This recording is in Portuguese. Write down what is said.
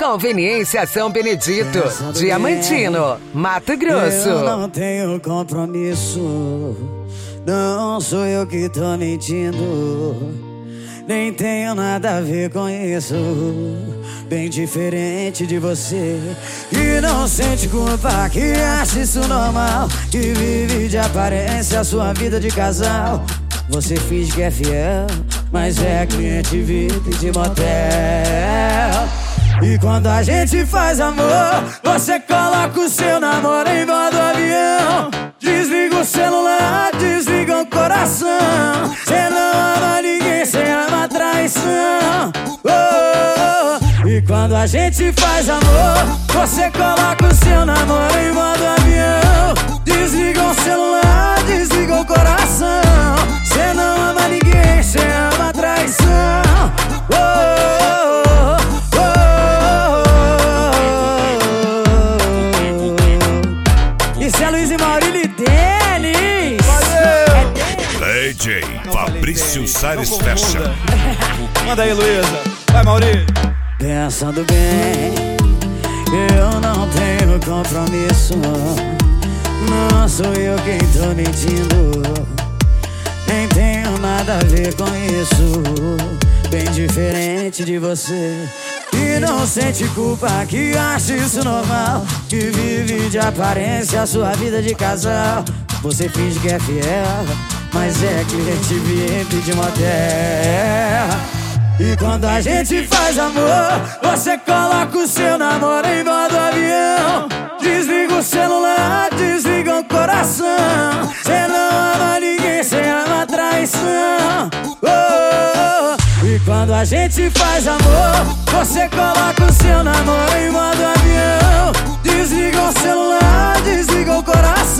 Conveniência São Benedito, Diamantino, Mato Grosso. Eu não tenho compromisso, não sou eu que tô mentindo, nem tenho nada a ver com isso. Bem diferente de você, que não sente culpa, que acha isso normal, que vive de aparência a sua vida de casal. Você finge que é fiel, mas é cliente VIP de motel. E quando a gente faz amor, você coloca o seu namoro em modo do avião. Desliga o celular, desliga o coração. Cê não ama ninguém, cê ama a traição. E quando a gente faz amor, você coloca o seu namoro em modo avião. Desliga o celular, desliga o coração. Cê não ama ninguém, cê ama a traição. Isso é Luiz e Maurílio Denis. DJ Fabrício Salles fecha. Manda aí, Luísa. Vai, Maurílio. Pensando bem, eu não tenho compromisso, não sou eu quem tô mentindo, nem tenho nada a ver com isso. Bem diferente de você, que não sente culpa, que acha isso normal, que vive de aparência a sua vida de casal. Você finge que é fiel, mas é cliente VIP de motel. E quando a gente faz amor, você coloca o seu namoro em modo avião. Desliga o celular, desliga o coração. Cê não ama ninguém, cê ama a traição. E quando a gente faz amor, você coloca o seu namoro em modo avião. Desliga o celular, desliga o coração.